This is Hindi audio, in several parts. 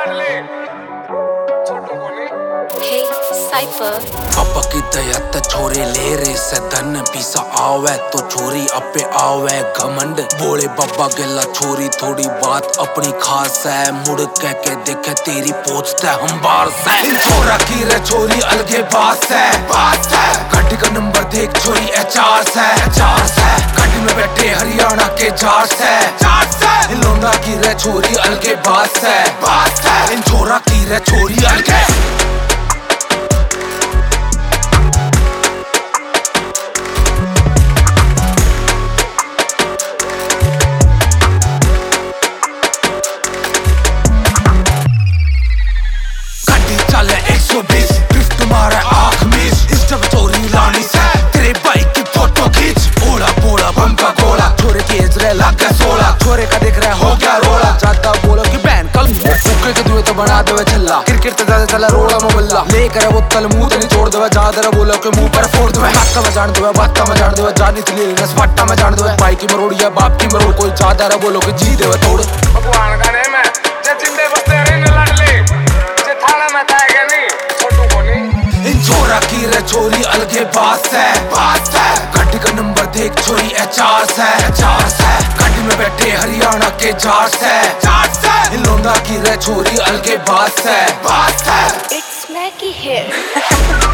Hey, Cypher. पापा की दया ते छोरे ले रे से धन पीसा आवे तो छोरी अपे आवे घमंड बोले बाबा गेला छोरी थोड़ी बात अपनी खास है मुड़ कह के देखे तेरी पहुंचते हम बाहर से इन छोरा की रे छोरी अलगे बात है गाड़ी का नंबर देख छोरी एचआर से गाड़ी में बैठे हरियाणा के जार से इन लोंडा की रे छोरी अलगे बात है इन छोरा की रे छोरी अलगे चले 120 ड्रिफ्ट तुम्हारा आँख मीच इस जब चोरी लानी से तेरे बाइक की फोटो खींच बोला बोला बम का गोला छोरे की एज रे लाग गया 16 छोरे का देख रहा हो गया रोला जाता बोलो कि बैन कल फूके के दुए तो बना देवे छल्ला क्रिकेट ते ज्यादा चला रोला मोबल्ला लेकर वो तल मुंह तो नहीं छोड़ देवे ज्यादा बोलो कि मुंह पर फोड़ देवे हाथ का जान देवे बात का जान देवे जानी थी लेने स्पट्टा में जान देवे बाइक की मरोड़ या बाप की मरोड़ कोई ज्यादा बोलो कि जी देवे तोड़ भगवान का नेम है जे चिंदे बस्ते रे न लड़ले जे थाना में ताएगा नहीं छोटू को नहीं इन छोरा की रे छोरी अलगे बात है गाड़ी का नंबर देख छोरी एचआर से गाड़ी में बैठे हरियाणा के जार से इन लोंडा की रे छोरी अलगे बात है It's Maggie here.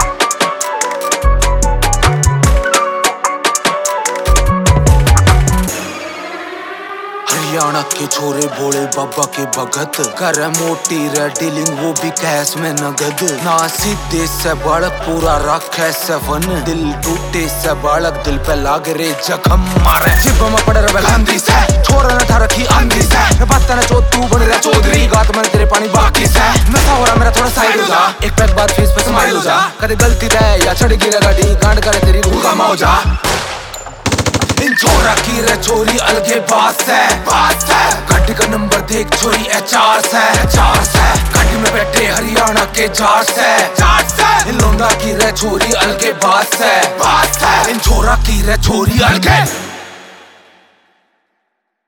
हरियाणा के छोरे भोले बाबा के भगत कर मोटी रे डीलिंग वो भी कैश में नगद ना सीधे से बालक पूरा रखे सफन दिल टूटे से बालक दिल पे लाग रे जखम मारे जिब में पड़ रहे गांधी से छोरा ने था रखी आंधी से बात ना चो तू बन रहा चौधरी गात में तेरे पानी बाकी से नशा हो रहा मेरा थोड़ा साइड हो जा एक पैक बाद फीस पे समाइल हो जा कदे गलती रहे या छड़ गिरा गाड़ी गांड करे तेरी रूह का मौज जा इन छोरा की रे छोरी अलगे बात है गाड़ी का नंबर देख छोरी एचआर से गाड़ी में बैठे हरियाणा के जार से इन लोंडा की रे छोरी अलगे बात है इन छोरा की रे छोरी अलगे